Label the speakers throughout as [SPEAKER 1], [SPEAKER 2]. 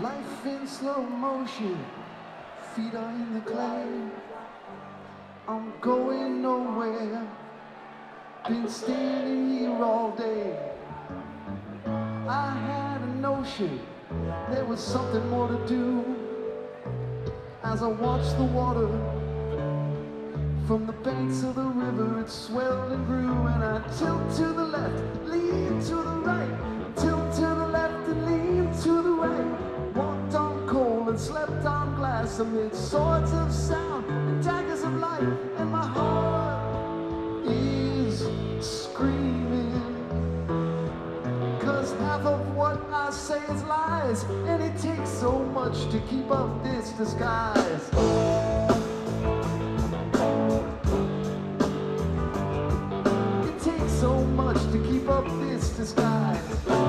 [SPEAKER 1] Life in slow motion, feet are in the clay. I'm going nowhere, been standing here all day. I had a notion there was something more to do. As I watched the water from the banks of the river, it swelled and grew, and I tilt to the left, lean to the right, tilt to the left and lean to the right. Walked on coal and slept on glass amid swords of sound and daggers of light, and my heart is screaming, 'cause half of what I say is lies, and it takes so much to keep up this disguise. It takes so much to keep up this disguise.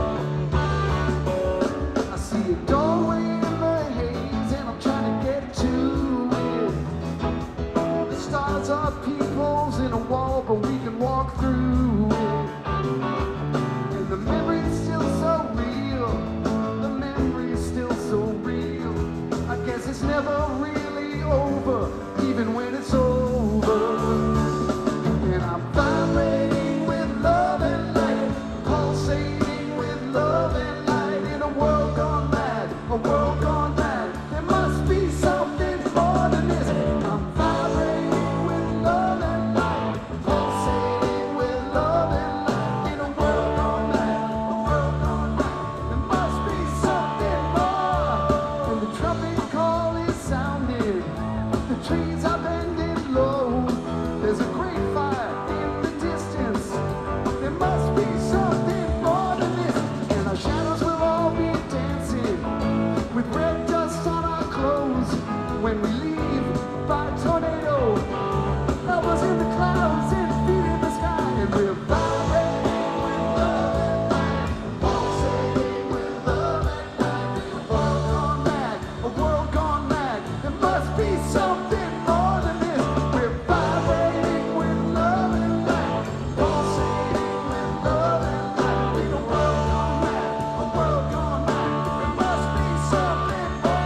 [SPEAKER 1] I see a doorway in the haze and I'm trying to get to it. The stars are peepholes in a wall, but we can walk through it. And the memory's still so real, the memory's still so real. I guess it's never really over, even when it's over. And I'm vibrating with love and light, pulsating with love and light, in a world gone mad, a world gone mad. There must be something more than this. I'm vibrating with love and light, pulsating with love and light, in a world gone mad, a world gone mad. There must be something more. And the trumpet call is sounding, the trees are bending low. There's a great fire in the distance. There must be something more than this. And our shadows will all be dancing with red dust on our clothes when we leave by tornado. Elbows in the clouds and feet in the sky, and we're vibrating with love and light, pulsating with love and light. A world gone mad, a world gone mad. There must be something more than this. We're vibrating with love and light, pulsating with love and light. In a world gone mad, a world gone mad. There must be something more.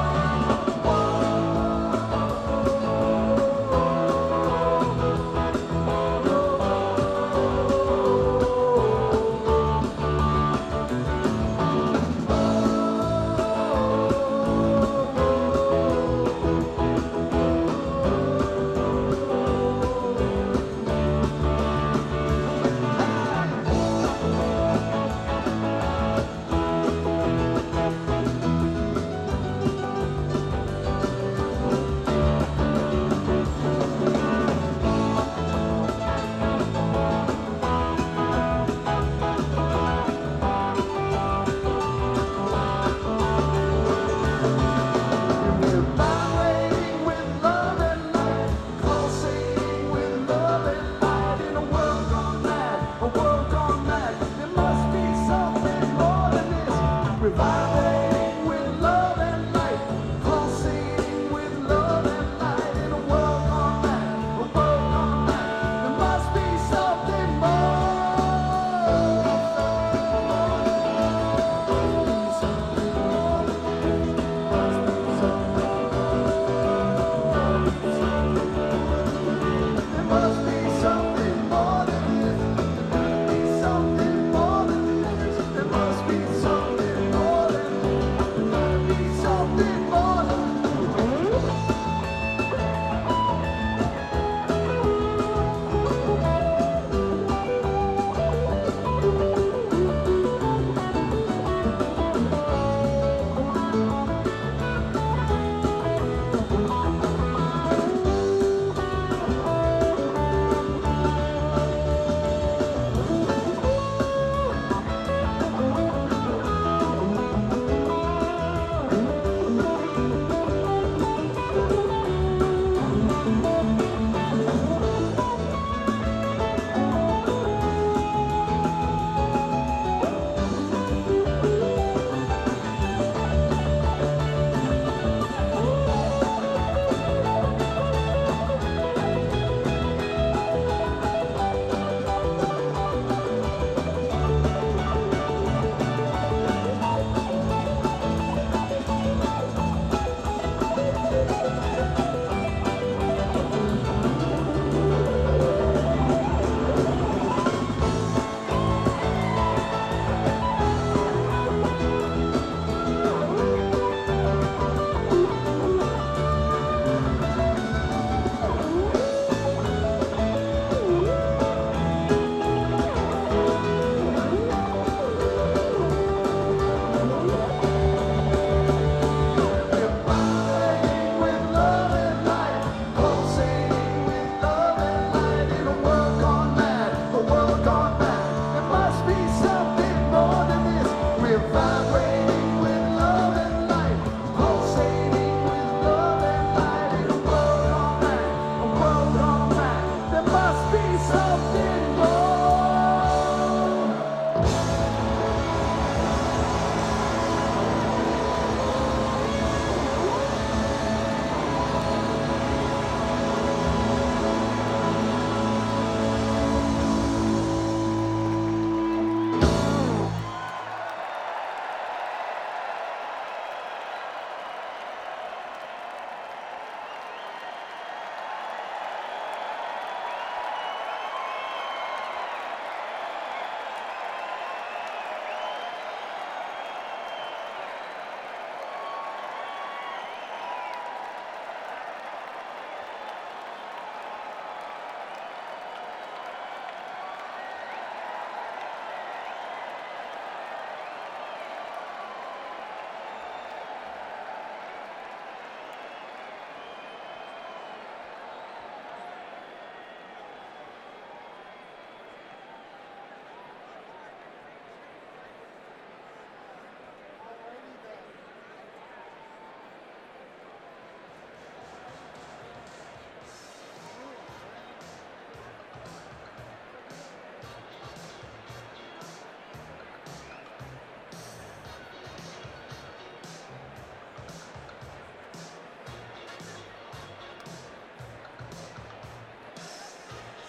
[SPEAKER 1] We're vibrating with love and light, pulsating with love and light, in a world gone mad, a world gone mad. There must be something more than this. We're vibrating with love and light, pulsating with love and light, in a world gone mad, a world gone mad. There must be something more. There must be something more than this. There must be something more than this. There must be something more than we're vibrating.